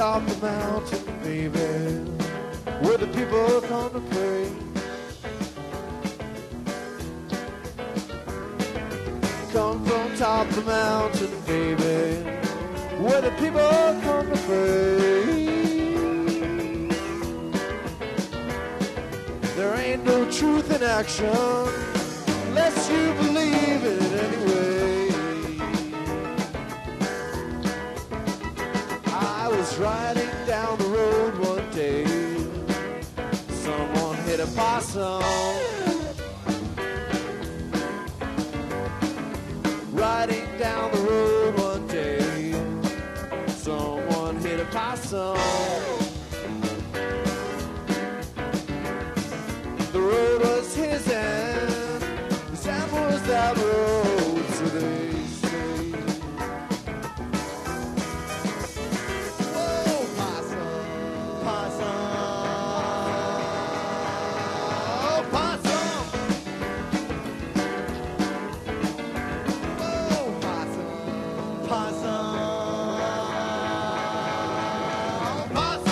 top the mountain, baby, where the people come to pray. Come from top the mountain, baby, where the people come to pray. There ain't no truth in action unless you believe in it anyway. I was riding down the road one day. Someone hit a possum. Riding down the road one day. Someone hit a possum. The road was his and his hand was that road, so they say. Whoa, possum, possum, possum. Whoa, possum, possum, possum.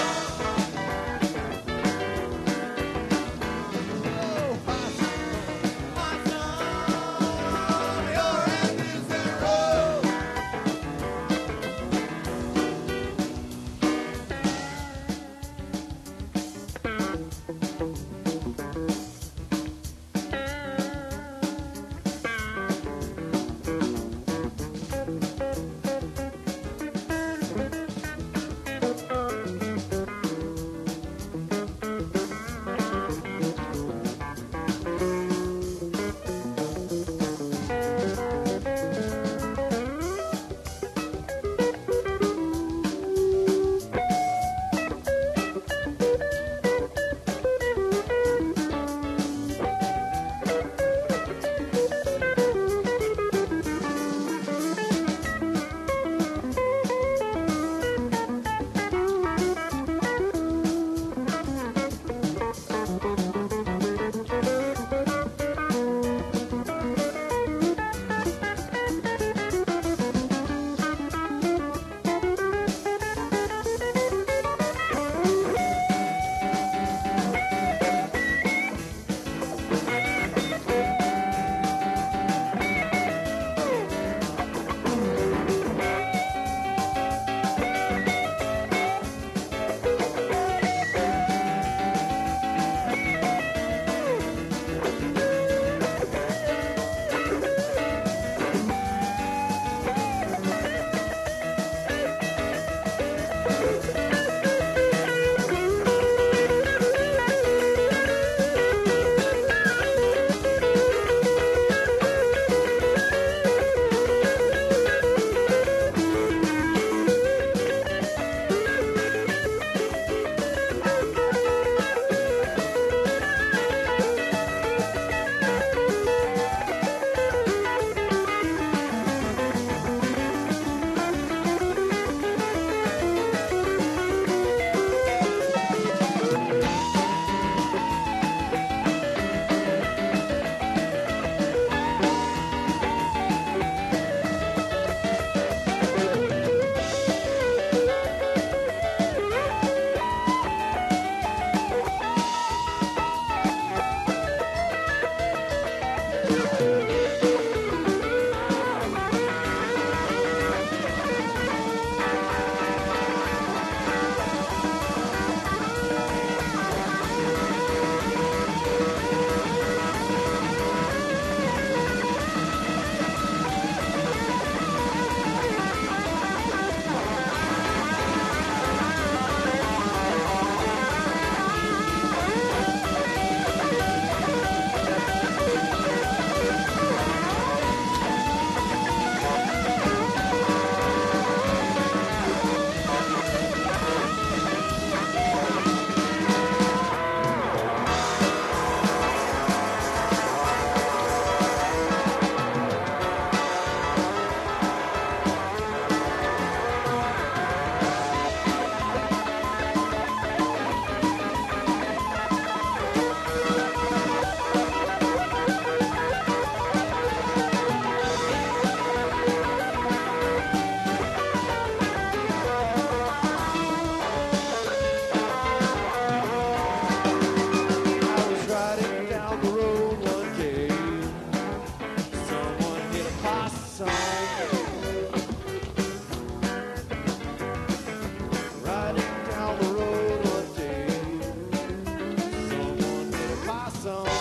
song.